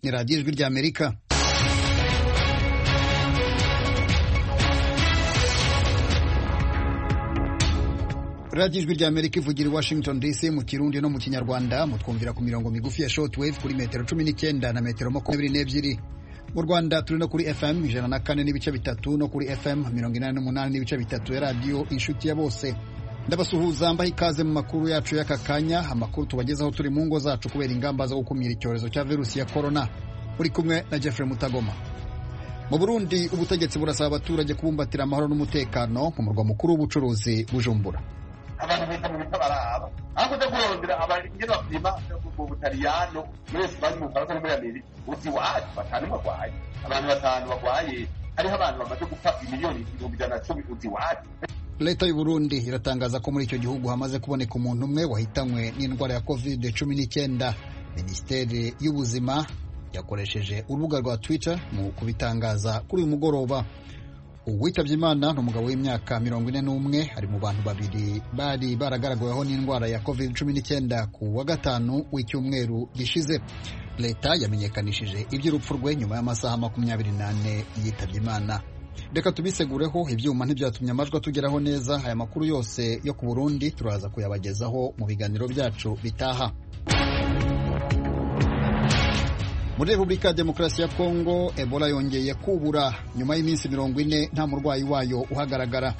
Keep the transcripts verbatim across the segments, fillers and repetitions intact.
ni radiyo ijwi ry'Amerika. radiyo ijwi ry'Amerika ivugira i Washington D C mu Kirundi no mu Kinyarwanda, mutwumvira ku mirongo migufi ya shortwave kuri metero cumi n'icyenda na metero makumyabiri n'ebyiri. Mu Rwanda turi no kuri F M ijana na kane n'ibice bitatu no kuri F M mirongo inani n'umunani n'ibice bitatu ya radiyo inshuti ya bose. Ndabasuhuza mbaha ikaze mu makuru yacu y'aka kanya, amakuru tubagezaho turi mu ngo zacu kubera ingamba zo gukumira icyorezo cya virusi ya corona. Uri kumwe na Jeffrey Mutagoma. Mu Burundi ubutegetsi burasaba abaturage kubumbatira amahoro n'umutekano mu murwa mukuru w'ubucuruzi Bujumbura. Abantu bita mu bitabaraba aho kurondera abanyene bapima mu Butaliyano muri Espagne mu Faransa no muri Amerika uti waje batanu bagwaye abantu batanu bagwaye hariho abantu bamaze gupfa miliyoni mirongo ijana na cumi uti waje. Leta y'u Burundi iratangaza ko muri icyo gihugu hamaze kuboneka umuntu umwe wahitanywe n'indwara ya covid cumi n'icyenda. Minisiteri y'Ubuzima yakoresheje urubuga rwa Twitter mu kubitangaza kuri uyu mugoroba. Uwitabye Imana n'umugabo w'imyaka mirongo ine n'umwe ari mu bantu babiri bari baragaragaweho n'indwara ya covid cumi n'icyenda ku wa gatanu w'icyumweru gishize. Leta yamenyekanishije iby'urupfu rwe nyuma y'amasaha makumyabiri n'ane yitabye Imana. Reka tubisegureho, ibyuma ntibyatumye amajwi atugeraho neza. Aya makuru yose yo ku Burundi turaza kuyabagezaho mu biganiro byacu bitaha. Muri Repubulika ya Demokarasi ya Kongo, Ebola yongeye kubura nyuma y'iminsi mirongo ine nta murwayi wayo uhagaragara.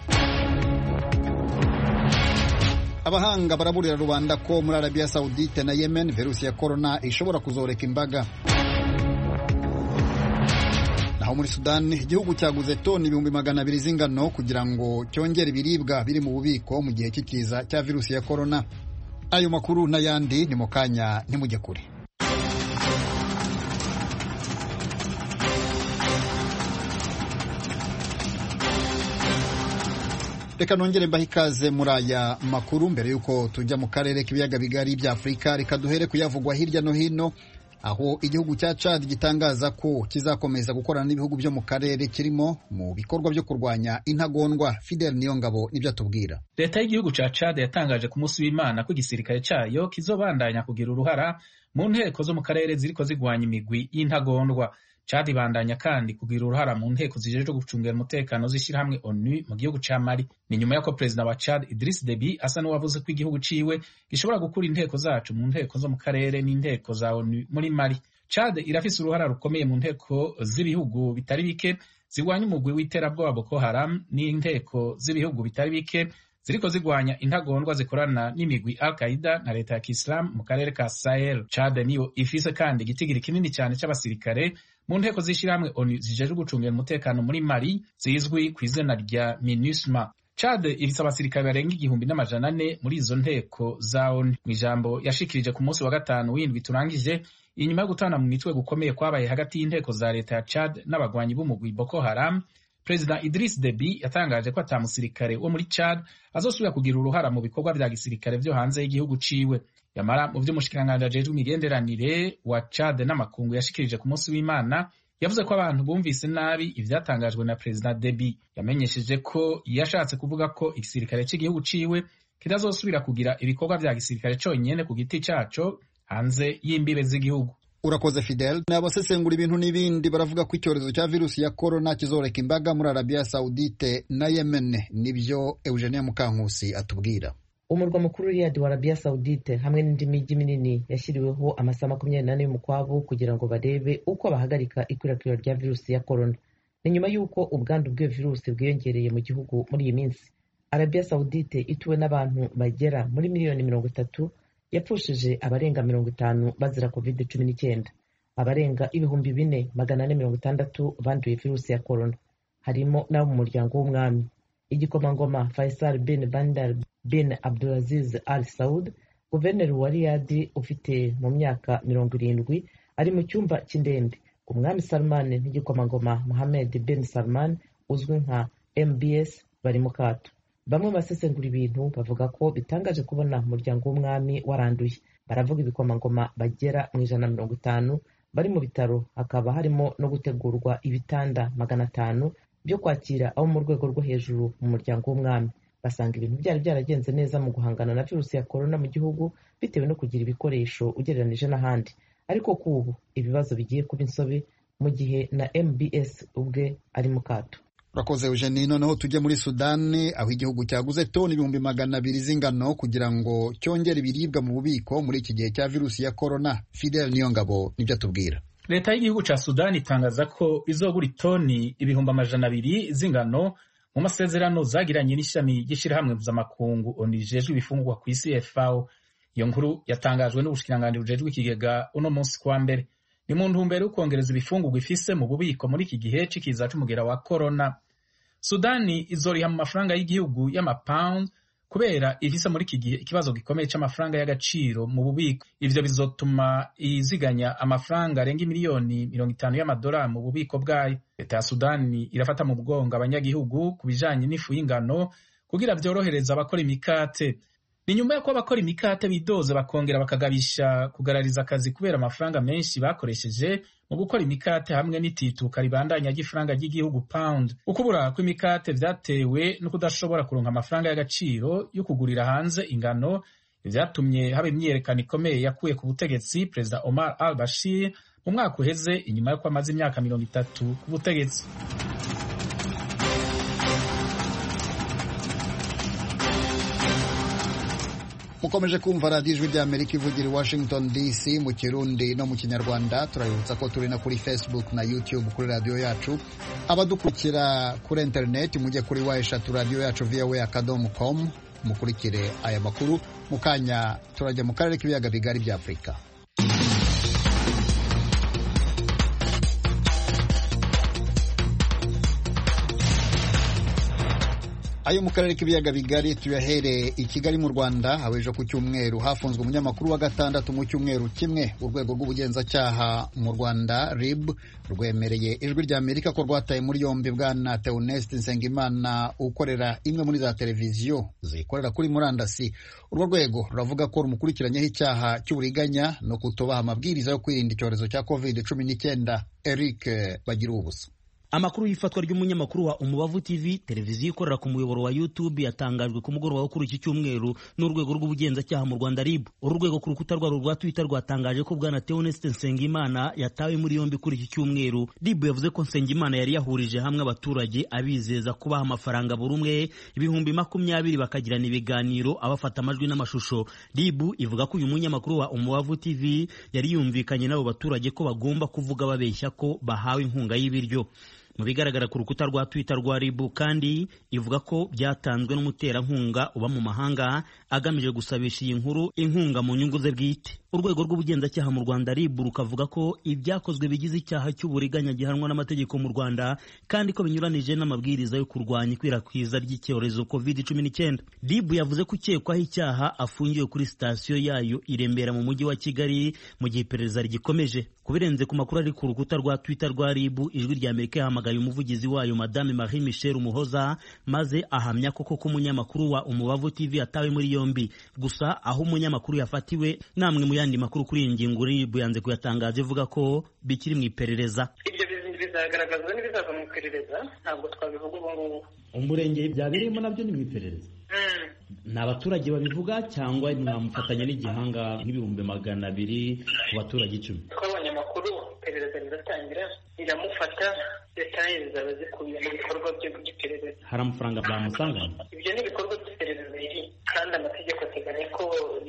Abahanga baraburira rubanda ko muri Arabia Saudite na Yemen virusi ya corona ishobora kuzoreka imbaga. Naho muri Sudan, igihugu cyaguze toni ibihumbi magana abiri z'ingano kugira ngo cyongere ibiribwa biri mu bubiko mu gihe cy'ikiza cya virusi ya corona. Ayo makuru n'ayandi ni mu kanya, ntimujye kure. Reka nongere mbaha ikaze muri aya makuru. Mbere yuko tujya mu karere k'ibiyaga bigari bya Afurika, reka duhere kuyavugwa hirya no hino, aho igihugu cya Chad gitangaza ko kizakomeza gukorana n'ibihugu byo mu karere kirimo mu bikorwa byo kurwanya intagondwa. Fidel Niyongabo nibyo atubwira. Leta y'igihugu cya Chad yatangaje ku munsi w'Imana ko igisirikare cyayo kizobandanya kugira uruhara mu nteko zo mu karere ziriko zigwanya imigwi y'intagondwa. Chad ibandanya kandi kugira uruhara mu nteko zijejwe gucungira umutekano z'ishyirahamwe ONU mu gihugu ca Mali. Ni nyuma y'uko perezida wa Chad Idriss Deby asa n'uwavuze ko igihugu ciwe gishobora gukura inteko zacu mu nteko zo mu karere n'inteko za ONU muri Mali. Chad irafise uruhara rukomeye mu nteko z'ibihugu bitari bike zigwanya umugwi w'iterabwoba Boko Haram n'inteko z'ibihugu bitari bike ziriko zigwanya intagondwa zikorana n'imigwi Al-Qaeda na leta ya Kiislamu mu karere ka Sahel. Chad niyo ifise kandi igitigiri kinini cyane c'abasirikare mu nteko z'ishyirahamwe ONU zijejwe gucungira umutekano muri Mali zizwi ku izina rya MINUSMA. Chad ifise abasirikare barenga igihumbi n'amajana ane muri izo nteko za ONU. Mu ijambo yashikirije ku munsi wa gatanu w'indwi turangije, inyuma yo gutana mu mitwe gukomeye kwabaye hagati y'inteko za leta ya Chad n'abagwanyi b'umugwi Boko Haram, Perezida Idriss Deby yatangaje ko ata musirikare wo muri Chad azosubira kugira uruhara mu bikorwa vya gisirikare vyo hanze y'igihugu ciwe. Yamara mu vy'umushikiranganji ajejwe imigenderanire wa Chad n'amakungu yashikirije ku munsi w'Imana, yavuze ko abantu bumvise nabi ivyatangajwe na Perezida Deby. Yamenyesheje ko yashatse kuvuga ko igisirikare cy'igihugu ciwe kitazosubira kugira ibikorwa vya gisirikare conyene ku giti caco hanze y'imbibe z'igihugu. Urakoze Fidel. N'abasesengura ibintu n'ibindi baravuga ko icyorezo cya virusi ya corona kizoreka imbaga muri Arabia Saudite na Yemen. Nibyo Eugenia Mukankusi atubwira. Umurwa mukuru Riyadh wa Arabia Saudite hamwe n'indi mijyi minini yashyiriweho amasaha makumyabiri n'ane y'umukwabu kugira ngo barebe uko bahagarika ikwirakwira rya virusi ya corona. Ni nyuma y'uko ubwandu bw'iyo virusi bwiyongereye mu gihugu muri iyi minsi. Arabia Saudite ituwe n'abantu bagera muri miliyoni mirongo itatu yapfushije abarenga mirongo itanu bazira covid cumi n'icyenda. Abarenga ibihumbi bine magana ane mirongo itandatu banduye virusi ya corona, harimo n'abo mu muryango w'umwami. Igikomangoma Faisal bin Bandar bin Abdulaziz Al Saud, guverineri wa Riyadh ufite mu myaka mirongo irindwi, ari mu cyumba cy'indembe. Umwami Salman n'igikomangoma Mohammed bin Salman uzwi nka M B S bari mu kato. Bamwe basesengura ibintu bavuga ko bitangaje kubona umuryango w'umwami waranduye. Baravuga ibikomangoma bagera mu ijana na mirongo itanu bari mu bitaro, hakaba harimo no gutegurwa ibitanda magana atanu byo kwakira abo mu rwego rwo hejuru mu muryango w'umwami. Basanga ibintu byari byaragenze neza mu guhangana na virusi ya corona mu gihugu bitewe no kugira ibikoresho ugereranije n'ahandi. ariko kubu ibibazo bigiye kuba insobe mu gihe na M B S ubwe ari mu kato. Urakoze Eugenie. Noneho tujye muri Sudani aho igihugu cyaguze toni ibihumbi magana abiri z'ingano kugira ngo cyongere ibiribwa mu bubiko muri iki gihe cya virusi ya corona. Fidel Niyongabo nibyo atubwira. Leta y'igihugu ca Sudani itangaza ko izogura itoni ibihumbi amajana abiri z'ingano mu masezerano zagiranye n'ishami ry'ishirahamwe mpuzamakungu ONU rijejwe ibifungurwa ku isi F A O. Iyo nkuru yatangajwe n'ubushikiranganji bujejwe ikigega uno munsi kwa mbere. Ni mu ntumbero yo kongereza ibifungurwa ifise mu bubiko muri iki gihe c'ikiza c'umugera wa corona. Sudani izoriha mu mafaranga y'igihugu y'amapound kubera ifise muri iki gihe ikibazo gikomeye c'amafaranga y'agaciro mu bubiko. Ivyo bizotuma iziganya amafaranga arenga miliyoni mirongo itanu y'amadolari mu bubiko bwayo. Leta ya Sudani irafata mu bwongo abanyagihugu ku bijanye n'ifu y'ingano kugira vyorohereza abakora imikate. Ni nyuma yuko abakora imikate bidoze bakongera bakagabisha kugarariza akazi kubera amafaranga menshi bakoresheje mu gukora imikate hamwe n'itituka ribandanya ry'ifaranga ry'igihugu pound. Ukubura kw'imikate vyatewe no kudashobora kuronka amafaranga y'agaciro yo kugurira hanze ingano, vyatumye haba imyiyerekano ikomeye yakuye ku butegetsi Perezida Omar al-Bashir mu mwaka uheze inyuma yuko amaze imyaka mirongo itatu ku butegetsi. Mukomeje kumva radiyo ijwi ry'Amerika ivugira i Washington D C mu Kirundi no mu Kinyarwanda. Turabibutsa ko turi no kuri Facebook na YouTube kuri radiyo yacu. Abadukurikira kuri interineti mujye kuri wa eshatu radiyo yacu voa akadomo com mukurikire aya makuru. Mu kanya turajya mu karere k'ibiyaga bigari bya Afurika. Ayo mu karere k'ibiyaga bigari tuyahere i Kigali mu Rwanda. Hawejo ku cyumweru hafunzwe umunyamakuru wa gatandatu mu cyumweru kimwe. Urwego rw'ubugenzacyaha mu Rwanda R I B rwemereye ijwi rya Amerika ko rwataye muri yombi bwana Theoneste Nsengimana ukorera imwe muri za televiziyo zikorera kuri murandasi. Urwo rwego ruravuga ko rumukurikiranyeho icyaha cy'uburiganya no kutubaha amabwiriza yo kwirinda icyorezo cya covid cumi n'icyenda. Eric Bagira ubusa. Amakuru y'ifatwa ry'umunyamakuru wa Umubavu T V, televiziyo ikorera ku muyoboro wa YouTube, yatangajwe ku mugoroba wo kuri iki cyumweru n'urwego rw'ubugenzacyaha mu Rwanda R I B. Uru rwego ku rukuta rwabo rwa Twitter rwatangaje ko bwana Theoneste Nsengimana yatawe muri yombi kuri iki cyumweru. R I B yavuze ko Nsengimana yari yahurije hamwe abaturage abizeza kubaha amafaranga buri umwe ibihumbi makumyabiri bakagirana ibiganiro abafata amajwi n'amashusho. R I B ivuga ko uyu munyamakuru wa Umubavu T V yari yumvikanye n'abo baturage ko bagomba kuvuga babeshya ko bahawe inkunga y'ibiryo. Mu bigaragara ku rukuta rwa Twitter rwa R I B kandi ivuga ko byatanzwe n'umuterankunga uba mu mahanga agamije gusabisha iyi nkuru inkunga mu nyungu ze bwite. Urwego rw'ubugenzacyaha mu Rwanda R I B rukavuga ko ibyakozwe bigize icyaha cy'uburiganya gihanwa n'amategeko mu Rwanda kandi ko binyuranije n'amabwiriza yo kurwanya ikwirakwiza ry'icyorezo covid cumi n'icyenda. R I B yavuze ko ukekwaho icyaha afungiwe kuri sitasiyo yayo i Remera mu mujyi wa Kigali mu gihe iperereza rigikomeje. Kubirenze ku makuru ari ku rukuta rwa Twitter rwa R I B, ijwi rya Amerika yahamagaye umuvugizi wayo Madame Marie Michel Umuhoza maze ahamya ko koko umunyamakuru wa Umubavu T V yatawe muri yombi. Gusa aho umunyamakuru yafatiwe namwe mu yandi makuru kuri iyi ngingo R I B yanze kuyatangaza ivuga ko bikiri mu iperereza. Ibyo bizagaragazwa n'ibizaza mu iperereza, ntabwo twabivuga ubu ngubu. Umurenge byabereyemo nabyo ni mu iperereza. Ni abaturage babivuga cyangwa mwamufatanya n'igihanga nk'ibihumbi magana abiri ku baturage icumi? Twabonye amakuru, iperereza riratangira, iramufata, detaye zizaba zikubiye mu bikorwa by'iperereza. Hari amafaranga bamusanga? Ibyo ni ibikorwa by'iperereza kandi amategeko ateganya ko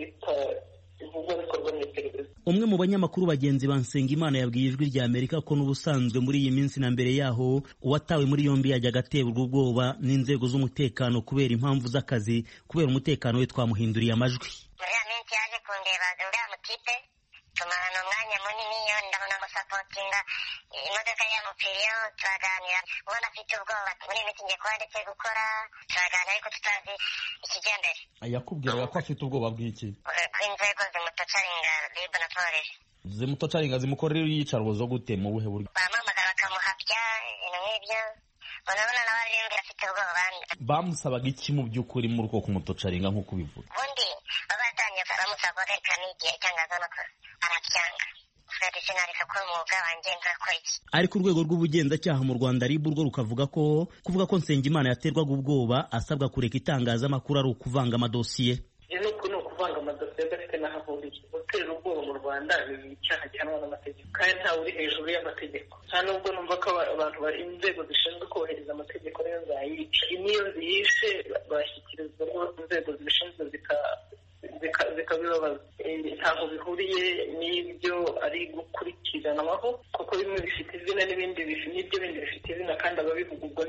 bivugwa bikorwa mu iperereza. Umwe mu banyamakuru bagenzi ba Nsengimana yabwiye ijwi rya Amerika ko n'ubusanzwe muri iyi minsi na mbere yaho uwatawe muri yombi yajyaga aterwa ubwoba n'inzego z'umutekano kubera impamvu z'akazi, kubera umutekano we twamuhinduriye amajwi. Muri ya minsi yaje kundeba uriya mutipe tumarana umwanya munini yo ndabona musapotinga imodoka yamupfiriyeho turaganira ubona afite ubwoba. Muri iyi minsi ngiye kuba ndetse gukora turaganira ariko tutazi ikijya mbere. Yakubwiraga ko afite ubwoba bw'iki? Ko inzego zimutocaringa R I B na polisi zimutocaringa zimukorera iyicarubozo gute mu buhe buryo? bamuhamagara bakamuhabya ibintu nk'ibyo. Urabona nawe ari yombi afite ubwoba. Bamusabaga iki mu by'ukuri muri uko kumutocaringa nk'uko ubivuga? Ubundi babatangiye baramusaba guhagarika n'igihe itangazamakuru arabyanga. Ariko urwego rw'ubugenzacyaha mu Rwanda R I B urwo rukavuga ko kuvuga ko Nsengimana yaterwaga ubwoba asabwa kureka itangazamakuru ari ukuvanga amadosiye. ni ukuvanga amadosiye adafite n'aho ahuriye. Gutera ubwoba mu Rwanda ni icyaha gihanwa n'amategeko kandi ntawe uri hejuru y'amategeko. Nta nubwo numva ko abantu bari inzego zishinzwe kubahiriza amategeko niyo zayica, niyo ziyishe bashyikirizwa inzego zibishinzwe zikabibabaza. Ntaho bihuriye n'ibyo ari gukurikiranwaho kuko bimwe bifite izina n'ibindi n'ibyo bindi bifite izina kandi ababivuga ubwo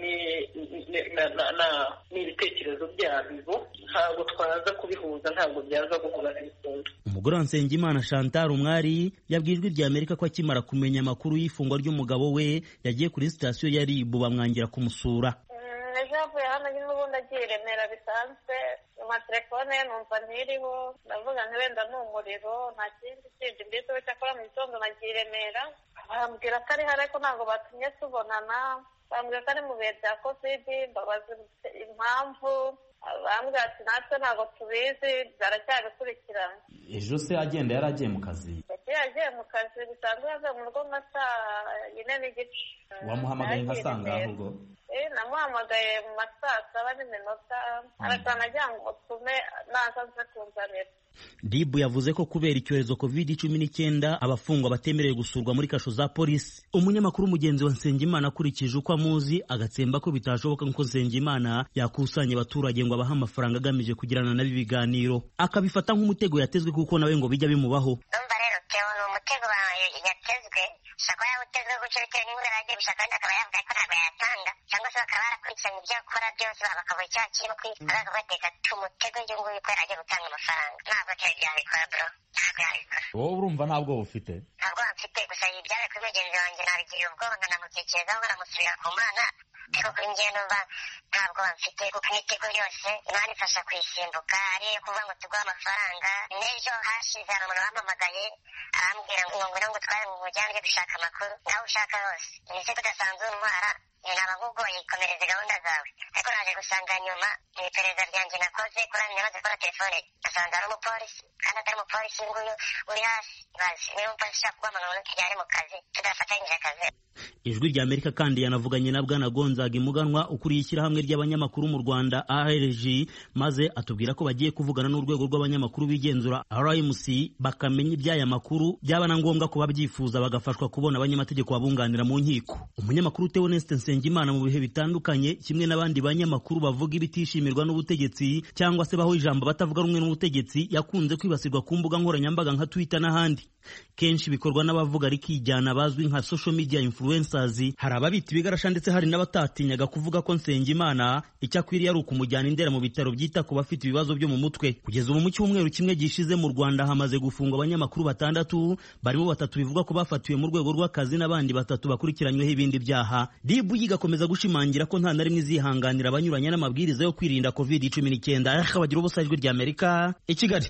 ni ibitekerezo byabo, ntabwo twaza kubihuza, ntabwo byaza guhura n'ibikunda. Umugore wa Nsengimana Chantal Umwari yabwiye Ijwi rya Amerika ko akimara kumenya amakuru y'ifungwa ry'umugabo we yagiye kuri sitasiyo ya R I B bamwangira kumusura. Ejo yavuye hano nyine ubundi agiye i Remera bisanzwe, mu telefone ye numva ntiriho, ndavuga nti wenda ni umuriro nta kindi kindi, mbese we cyakora mu gitondo nagiye i Remera bambwira ko ari hari ariko ntabwo batumye tubonana, bambwira ko ari mu bihe bya covid, mbabaza impamvu, bambwira ati natwe ntabwo tubizi baracyabikurikirana. Ejo se agenda yari agiye mu kazi? Yagiye mu kazi bisanzwe, yavuye mu rugo nka saa yine n'igice. Wamuhamagaye nka saa ngahe ubwo? Eh, namuhamagaye mu ma saa saba n'iminota, arasana agira ngo tume naza nze kunzanira. R I B yavuze ko kubera icyorezo covid cumi n'icyenda abafungwa batemerewe gusurwa muri kasho za polisi. Umunyamakuru mugenzi wa Nsengimana akurikije uko amuzi agatsemba ko bitashoboka nko Nsengimana yakusanya abaturage ngo abaha amafaranga agamije kugirana nabo ibiganiro, akabifata nk'umutego yatezwe kuko nawe ngo bijya bimubaho. Ndumva rero Theo ni umutego yatezwe, shaka yawutezwe gutyo bitewe n'inkuru yagiye gushaka kandi akaba yavuga ko ntabwo yatanga, cyangwa se bakaba barakurikiranye ibyo akora byose bakabura icyaha kirimo kwitwara bagateka tumutego uyu nguyu ko yari agiye gutanga amafaranga. Ntabwo atari byabikora bro, ntabwo yabikora. Wowe urumva ntabwo bufite? Ntabwo mfite, gusa ibyabaye kuri mugenzi wanjye nabigiriye ubwoba nkanamutekerezaho nkanamusubira ku Mana, ariko kuri njye numva ntabwo mfite kuko imitego yose Imana ifasha kuyisimbuka, ari iyo kuvuga ngo tuguhe amafaranga. N'ejo hashize hari umuntu wampamagaye arambwira ngo ngwino ngo utware mu mujyane gushaka amakuru, nawe ushaka hose ese kudasanzwe untwara naba nkugoye, ikomereze gahunda zawe. Ariko naje gusanga nyuma mu iperereza ryanjye nakoze kuri namaze kubona telefone asanga ari umupolisi kandi atari umupolisi nguyu uri hasi, bazi niba umupolisi ushaka guhamagara umuntu tujyane mu kazi tudafatanyije akazi. Ijwi rya Amerika kandi yanavuganye na Bwana Gonzaga Imuganwa ukuriye ishyirahamwe ry'abanyamakuru mu Rwanda A R G, maze atubwira ko bagiye kuvugana n'urwego rw'abanyamakuru bigenzura R M C bakamenya iby'aya makuru, byaba na ngombwa ko babyifuza bagafashwa kubona abanyamategeko babunganira mu nkiko. Umunyamakuru Theoneste Nsengimana mu bihe bitandukanye kimwe n'abandi banyamakuru bavuga ibitishimirwa n'ubutegetsi cyangwa se baho ijambo batavuga rumwe n'ubutegetsi yakunze kwibasirwa ku mbuga nkoranyambaga nka Twitter n'ahandi, kenshi bikorwa n'abavuga rikijyana bazwi nka social media influencers. Hari ababita ibigarasha ndetse hari n'abatatinyaga kuvuga ko Nsengimana icyo akwiriye ari ukumujyana indera mu bitaro byita ku bafite ibibazo byo mu mutwe. Kugeza ubu mu cyumweru kimwe gishize mu Rwanda hamaze gufungwa abanyamakuru batandatu, barimo batatu bivuga ko bafatiwe mu rwego rw'akazi n'abandi batatu bakurikiranyweho ibindi byaha. R I B igakomeza gushimangira ko nta na rimwe izihanganira abanyuranya n'amabwiriza yo kwirinda covid cumi n'icyenda. Akabagira ubusa Ijwi rya Amerika i Kigali.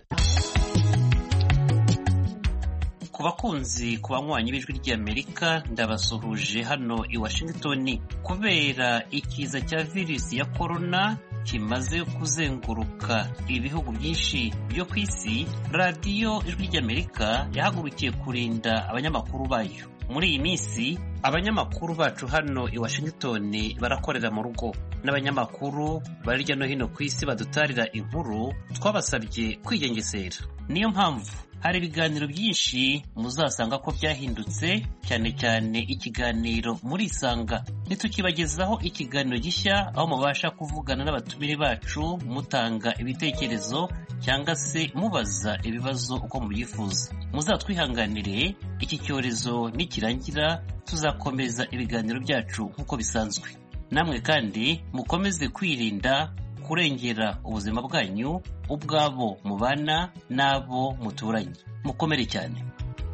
Ku bakunzi ku banywanyi b'Ijwi ry'Amerika ndabasuhuje hano i Washington. Kubera ikiza cya virusi ya corona kimaze kuzenguruka ibihugu byinshi byo ku isi, radiyo Ijwi ry'Amerika yahagurukiye kurinda abanyamakuru bayo. Muri iyi minsi abanyamakuru bacu hano i Washington barakorera mu rugo, n'abanyamakuru bari hirya no hino ku isi badutarira inkuru twabasabye kwigengesera. Niyo mpamvu hari ibiganiro byinshi muzasanga ko byahindutse, cyane cyane ikiganiro muri Isanga. Nitukibagezaho ikiganiro gishya aho mubasha kuvugana n'abatumire bacu mutanga ibitekerezo cyangwa se mubaza ibibazo uko mubyifuza. Muzatwihanganire, iki cyorezo nikirangira tuzakomeza ibiganiro byacu nk'uko bisanzwe. Namwe kandi mukomeze kwirinda, kurengera ubuzima bwanyu, ubwabo mubana n'abo muturanye. Mukomere cyane.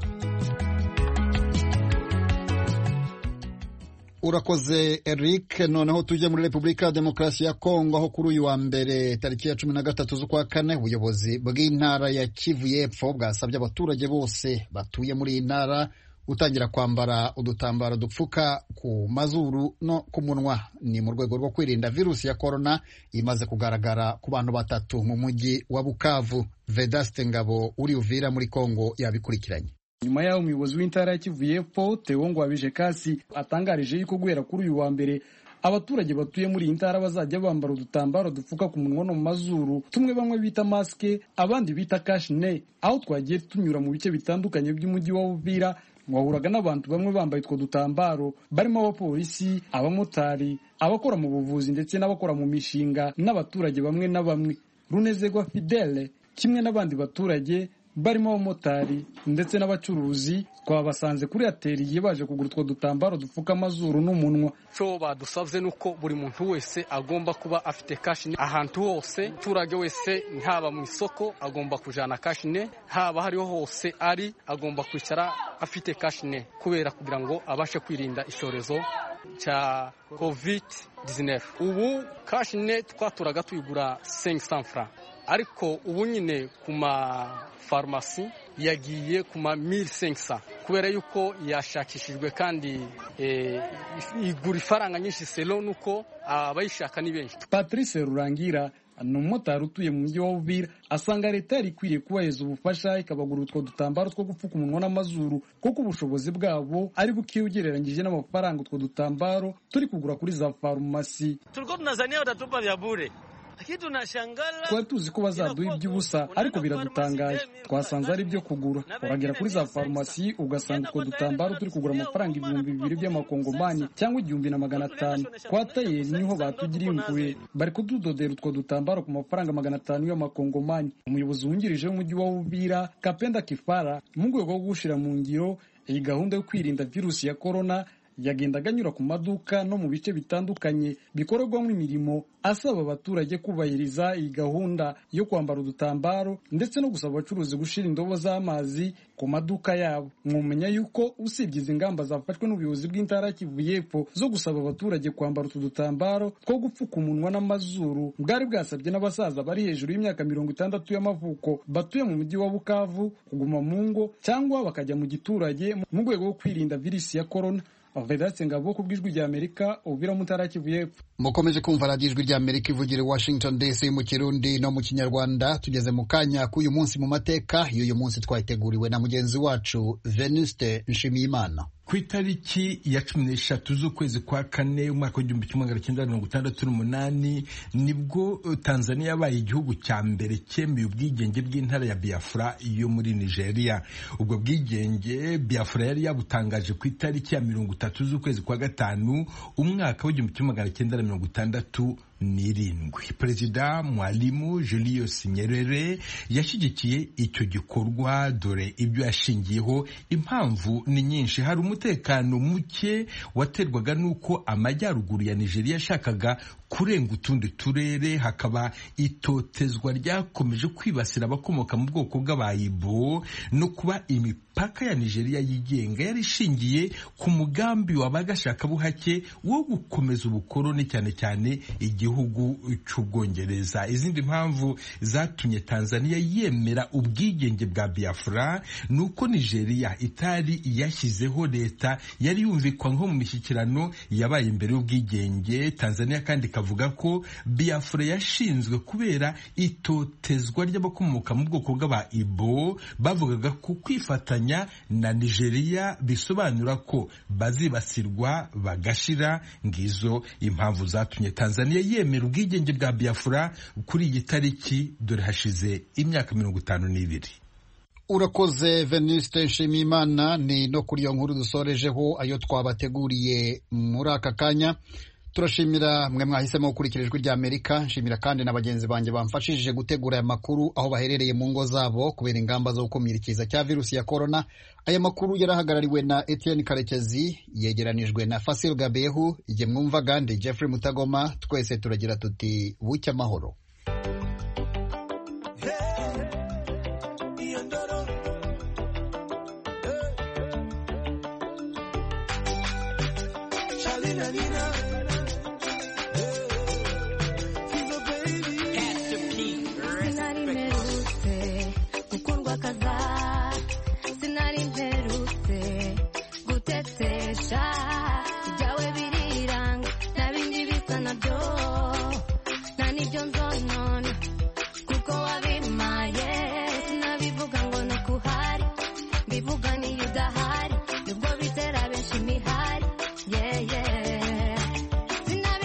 Urakoze Eric. Noneho tujye muri Repubulika ya Demokarasi ya Kongo, aho kuri uyu wa mbere tariki ya cumi na gatatu z'ukwa kane ubuyobozi bw'intara ya Kivu y'Epfo bwasabye abaturage bose batuye muri iyi ntara gutangira kwambara udutambaro dupfuka ku mazuru no ku munwa. Ni mu rwego rwo kwirinda virusi ya corona imaze kugaragara ku bantu batatu mu mujyi wa Bukavu. Vedaste Ngabo uri Uvira muri Kongo yabikurikiranye. Nyuma yaho umuyobozi w'intara ya Kivu y'Epfo Theo Ngwabije Kasi atangarije yuko guhera kuri uyu wa mbere abaturage batuye muri iyi ntara bazajya bambara udutambaro dupfuka ku munwa no mu mazuru, tumwe bamwe bita maske abandi bita kashne. Aho twagiye tunyura mu bice bitandukanye by'umujyi wa Uvira, mwahuraga n'abantu bamwe bambaye utwo dutambaro, barimo abapolisi, abamotari, abakora mu buvuzi ndetse n'abakora mu mishinga, n'abaturage bamwe na bamwe. Runezerwa Fidele kimwe n'abandi baturage barimo abamotari ndetse n'abacuruzi twabasanze kuri atelier baje kugura utwo dutambaro dupfuka amazuru n'umunwa. cyo badusavye nuko buri muntu wese agomba kuba afite kashine ahantu hose, turage wese ntaba mu isoko agomba kujana kashine, haba hariho hose ari agomba kwicara afite kashine, kubera kugira ngo abashe kwirinda ishorezo cha covid dix-neuf. Ubu kashine twaturaga tuyigura cinq cents francs, ariko ubu nyine kuma farumasi yagiye kuma mille cinq cents kubera yuko yashakishijwe kandi e, igura ifaranga nyinshi selo nuko abayishaka ni benshi. Patrice Rurangira ni umumotari utuye mu mujyi wa Uvira, asanga leta yari ikwiriye kubaheza ubufasha ikabagura utwo dutambaro two gupfuka umunwa n'amazuru, kuko ubushobozi bwabo ari buke ugereranyije n'amafaranga utwo dutambaro turi kugura kuri za farumasi. Tulikuwa tunazania watatupa vya bure, twari tuzi ko bazaduha iby'ubusa, ariko biradutangaje. Twasanze ari ibyo kugura, uragera kuri za farumasi ugasanga utwo dutambaro turi kugura amafaranga ibihumbi bibiri by'amakongomani cyangwa igihumbi na magana atanu. Kwa tayeri niho batugiriye impuhwe, bari kududodera utwo dutambaro ku mafaranga magana atanu y'amakongomani. Umuyobozi wungirije w'umujyi wa Uvira Kapenda Kifara, mu rwego rwo gushira mu ngiro iyi gahunda yo kwirinda virusi ya corona, yagendaga anyura ku maduka no mu bice bitandukanye bikorerwamo imirimo, asaba abaturage kubahiriza iyi gahunda yo kwambara udutambaro ndetse no gusaba abacuruzi gushira indobo z'amazi ku maduka yabo. Mwumenya yuko usibye izi ngamba zafashwe n'ubuyobozi bw'intara Kivu y'Epfo zo gusaba abaturage kwambara utu dutambaro two gupfuka umunwa n'amazuru, bwari bwasabye n'abasaza bari hejuru y'imyaka mirongo itandatu y'amavuko batuye mu mujyi wa Bukavu kuguma mu ngo cyangwa bakajya mu giturage mu rwego rwo kwirinda virusi ya corona. Vedatse Ngabo ku bw'ijwi rya Amerika, Uvira mu ntara Kivu y'Epfo. Mukomeje kumva radiyo ijwi rya Amerika ivugira Washington D C mu Kirundi no mu Kinyarwanda. Tugeze mu kanya k'uyu munsi mu mateka, y'uyu munsi twayiteguriwe na mugenzi wacu Venuste Nshimiyimana. Ku itariki ya cumi n'eshatu z'ukwezi kwa kane umwaka w'igihumbi kimwe magana cyenda mirongo itandatu n'umunani nibwo Tanzania yabaye igihugu cya mbere cyemeye ubwigenge bw'intara ya Biafra yo muri Nigeria. Ubwo bwigenge Biafra yari yabutangaje ku itariki ya mirongo itatu z'ukwezi kwa gatanu umwaka w'igihumbi kimwe magana cyenda mirongo itandatu n'irindwi. Perezida Mwalimu Julius Nyerere yashyigikiye icyo gikorwa, dore ibyo yashingiyeho. Impamvu ni nyinshi. Hari umutekano muke waterwaga nuko amajyaruguru ya Nigeria yashakaga kurenga utundi turere, hakaba itotezwa ryakomeje kwibasira abakomoka mu bwoko bw'abayibo, no kuba imipaka ya Nigeria yigenga yari ishingiye ku mugambi wabagashaka buhake wo gukomeza ubukoroni cyane cyane igihugu cy'Ubwongereza. Izindi mpamvu zatumye Tanzania yemera ubwigenge bwa Biafra nuko Nigeria itari yashyizeho leta yari yumvikwa nko mu mishyikirano yabaye imbere y'ubwigenge. Tanzania kandi kavuga ko Biafra yashinzwe kubera itotezwa ry'abakomoka mu bwoko bw'aba-Ibo, bavugaga ko kwifatanya na Nigeria bisobanura ko bazibasirwa bagashira. Ngizo impamvu zatumye Tanzania yemera ubwigenge bwa Biafra kuri iyi tariki, dore hashize imyaka mirongo itanu n'ibiri. Urakoze Venuste Nshimiyimana. Ni no kuri iyo nkuru dusorejeho ayo twabateguriye muri aka kanya. Turashimira mwe mwahisemo gukurikira ijwi rya Amerika. Nshimira kandi na bagenzi banjye bamfashije gutegura aya makuru aho baherereye mu ngo zabo kubera ingamba zo gukumira ikiza cya virusi ya corona. Aya makuru yarahagarariwe na Etienne Karekezi, yegeranijwe na Fasil Gabehu, ije mwumva gandi Jeffrey Mutagoma. Twese turagira tuti bucya amahoro. Sinari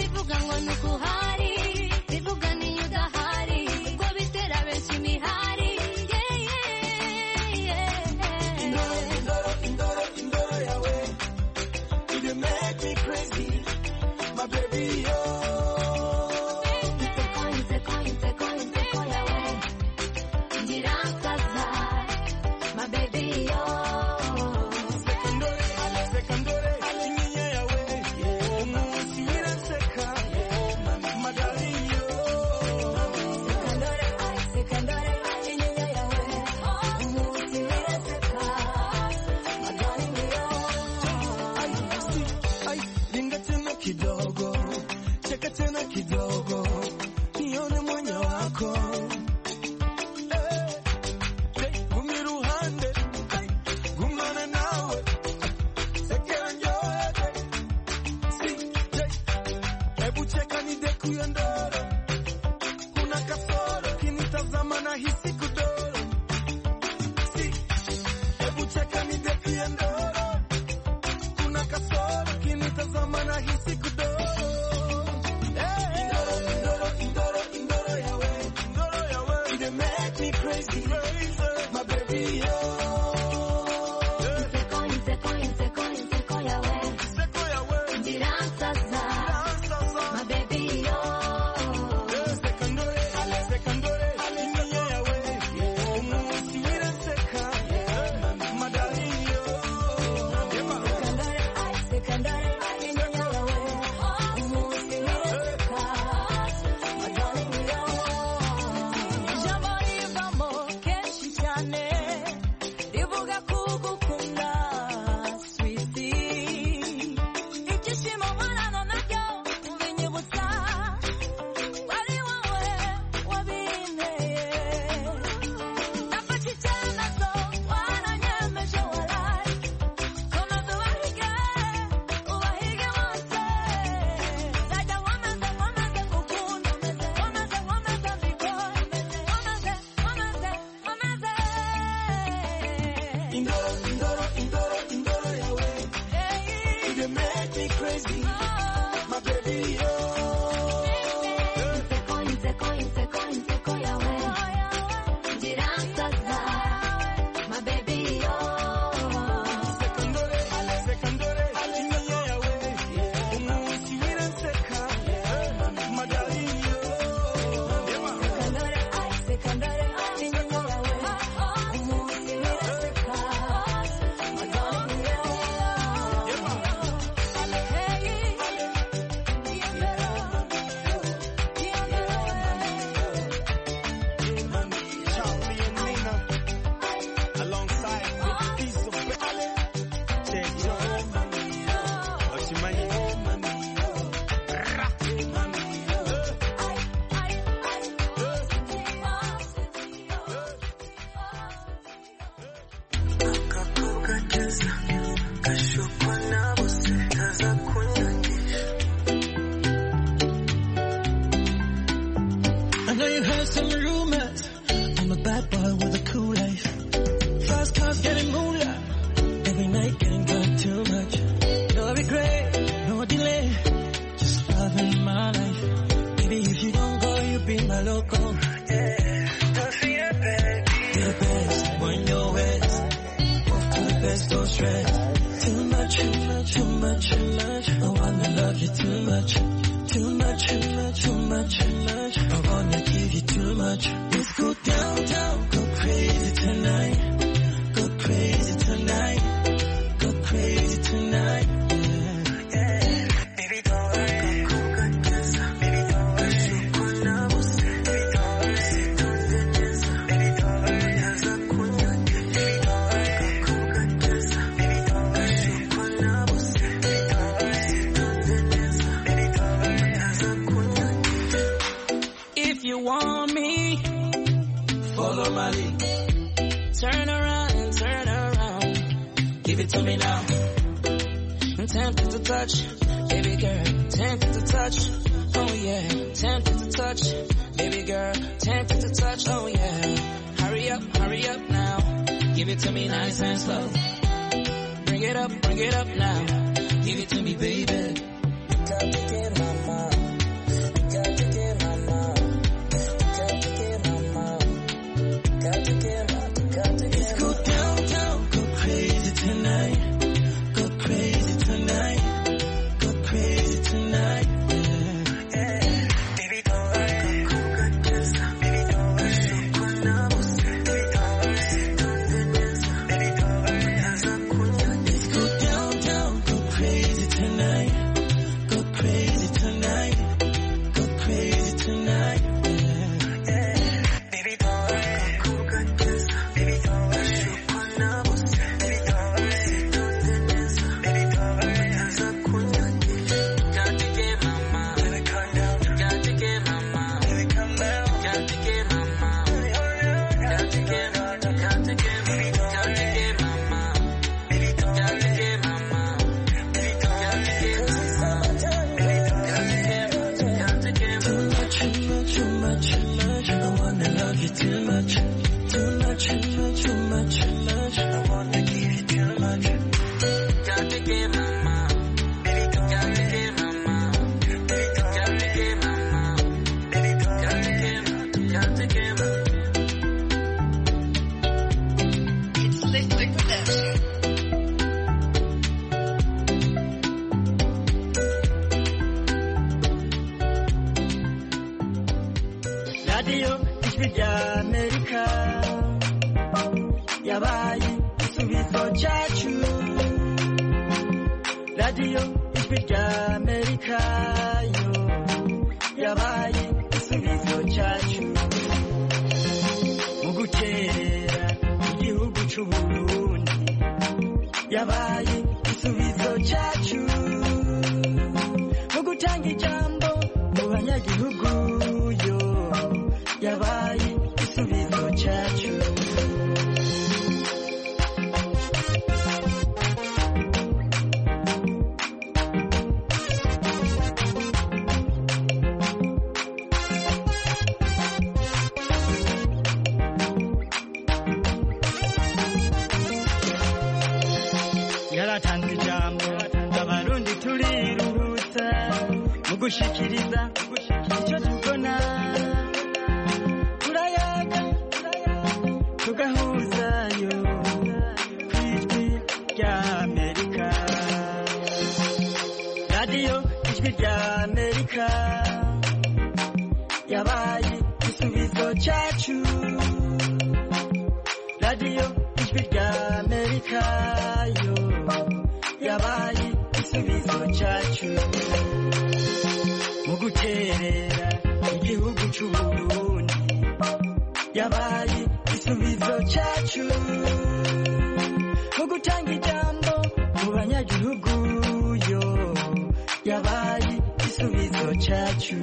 Baby, don't too much. I wanna give you too much. Got to give my mom. Baby, got to give my mom. Baby, got to give my mom. Baby, got to give, got to give my. It's Slick Slick Production. Radio Ijwi rya Amerika yabaye igisubizo cyacu. Radio Ijwi rya Amerika yo yabaye igisubizo cyacu mu gutera igihugu cy'u Burundi, yabaye igisubizo cyacu mu gutanga ijambo mu banyagihugu yo yabaye igisubizo cyacu. Yaratanze ijambo abarundi turiruhutsa mu gushikiriza icyo tubona, turayaga tugahuzayo ku ijwi rya Amerika. Radio Ijwi rya Amerika yabaye igisubizo cyacu. Radio Ijwi rya Amerika yo yabaye igisubizo cyacu mu guterera igihugu cy'u Burundi, yabaye igisubizo cyacu mu gutanga ijambo mu banyagihugu yo yabaye igisubizo cyacu.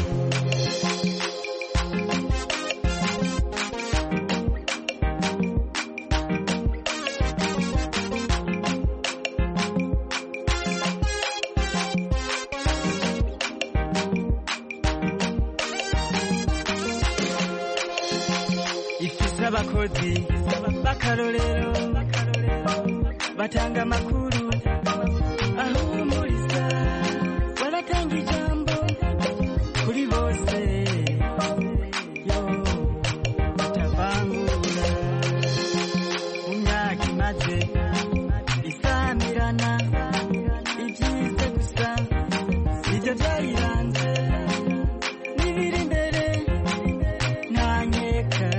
Abakozi b'akarorero batanga amakuru ahumuriza, baratanga ijambo kuri bose yo batavangura. Mu myaka imaze isamirana, ibyiza gusa sibyo byayiranze, n'ibiri imbere nta nkeka.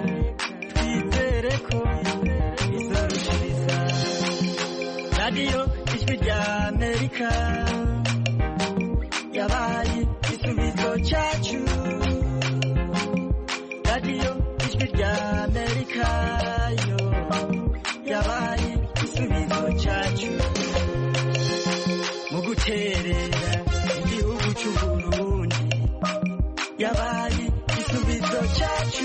Radio Ijwi rya Amerika yabaye igisubizo cyacu. Radio Ijwi rya Amerika yo yabaye igisubizo cyacu mu guterera igihugu cy'u Burundi, yabaye igisubizo cyacu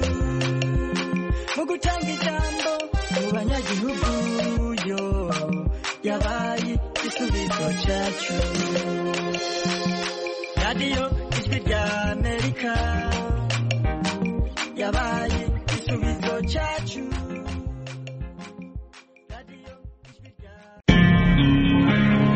mu gutanga ijambo mu banyagihugu yo yabaye igisubizo cyacu. Radio